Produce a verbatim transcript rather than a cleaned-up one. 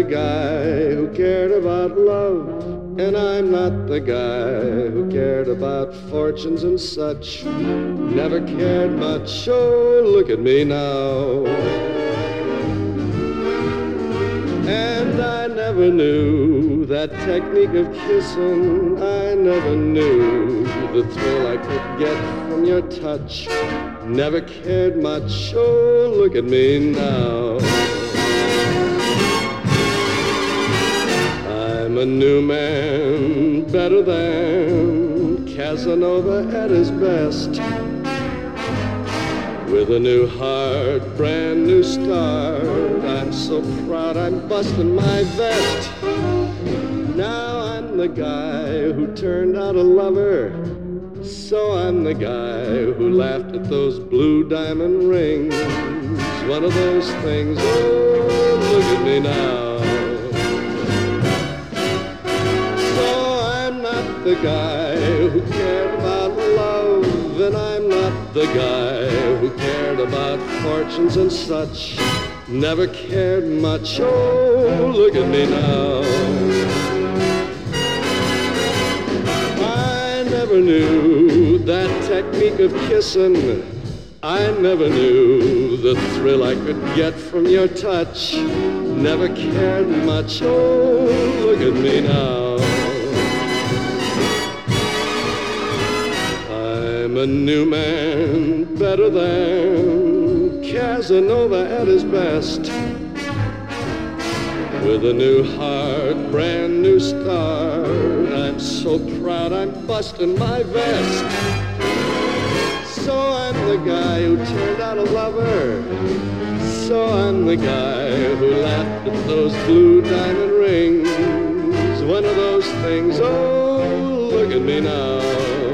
guy who cared about love, and I'm not the guy who cared about fortunes and such. Never cared much, oh, look at me now. And I never knew that technique of kissing. I never knew the thrill I could get from your touch. Never cared much, oh, look at me now. I'm a new man, better than Casanova at his best. With a new heart, brand new start. I'm so proud I'm busting my vest. Now I'm the guy who turned out a lover. So I'm the guy who laughed at those blue diamond rings. One of those things, oh, look at me now. The guy who cared about love, and I'm not the guy who cared about fortunes and such. Never cared much, oh, look at me now. I never knew that technique of kissing. I never knew the thrill I could get from your touch. Never cared much, oh, look at me now. I'm a new man, better than Casanova at his best. With a new heart, brand new start. I'm so proud I'm busting my vest. So I'm the guy who turned out a lover. So I'm the guy who laughed at those blue diamond rings. One of those things, oh, look at me now.